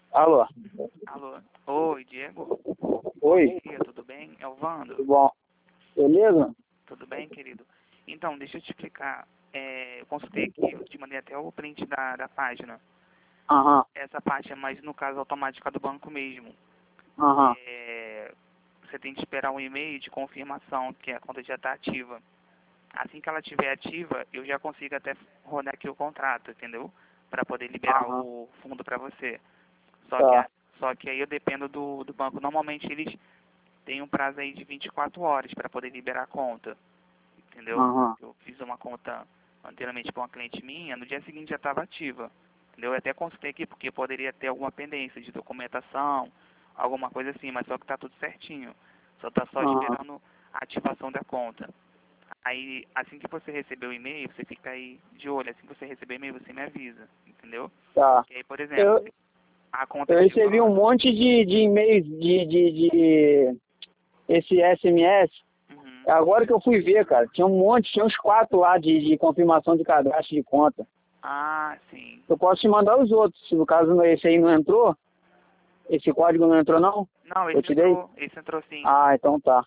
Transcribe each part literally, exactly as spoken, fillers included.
Alô? Alô. Oi, Diego. Oi? E aí, tudo bem? É o Vando. Tudo bom? Beleza? Tudo bem, querido? Então, deixa eu te explicar. É, eu consultei aqui, eu te mandei até o print da, da página. Aham, Essa parte é mais, no caso, automática do banco mesmo. aham. É, você tem que esperar um e-mail de confirmação que a conta já está ativa. Assim que ela estiver ativa, eu já consigo até rodar aqui o contrato, entendeu? Para poder liberar Aham. o fundo para você. Só que, Tá. a- só que aí eu dependo do, do banco. Normalmente eles têm um prazo aí de vinte e quatro horas para poder liberar a conta, entendeu? Aham. Eu fiz uma conta anteriormente para uma cliente minha, no dia seguinte já estava ativa, entendeu? Eu até consultei aqui porque poderia ter alguma pendência de documentação, alguma coisa assim, mas só que está tudo certinho. Só está só Aham. esperando a ativação da conta. Aí, assim que você receber o e-mail, você fica aí de olho. Assim que você receber o e-mail, você me avisa, entendeu? Tá. E aí, por exemplo, Eu, se a conta eu recebi um ativando. monte de, de e-mails de, de, de esse S M S. Uhum. Agora que eu fui ver, cara, tinha um monte, tinha uns quatro lá de, de confirmação de cadastro de conta. Ah, sim. Eu posso te mandar os outros, se no caso esse aí não entrou, esse código não entrou não? Não, Eu esse te dei? entrou, esse entrou sim. Ah, então tá.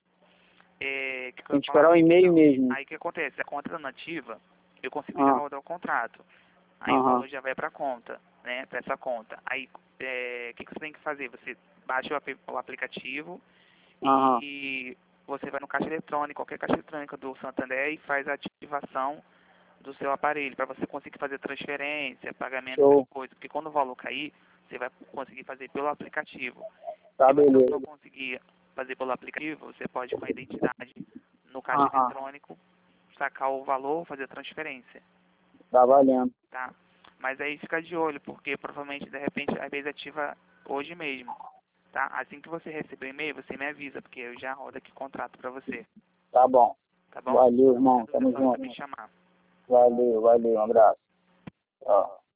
É, que, que eu Tem ia que falar esperar o assim, e-mail então. mesmo. Aí o que acontece? A conta nativa, eu consigo já Ah, rodar o contrato. Aí o aham, valor já vai para a conta, né? Para essa conta. Aí é, o que, que você tem que fazer? Você baixa o, ap- o aplicativo aham. e você vai no caixa eletrônico, qualquer caixa eletrônica do Santander e faz a ativação do seu aparelho para você conseguir fazer transferência, pagamento, essas Show. coisas. Porque quando o valor cair, você vai conseguir fazer pelo aplicativo. Tá, Se você não beleza. conseguir fazer pelo aplicativo, você pode com a identidade no caixa Aham, eletrônico sacar o valor, fazer a transferência, tá valendo. tá? Mas aí fica de olho, porque provavelmente de repente às vezes ativa hoje mesmo, tá? Assim que você receber o e-mail, você me avisa, porque eu já rodo aqui o contrato para você, Tá bom. tá bom? Valeu, Qualquer irmão. dúvida é Tamo só você junto. me chamar. Valeu, valeu. Um abraço. Tchau.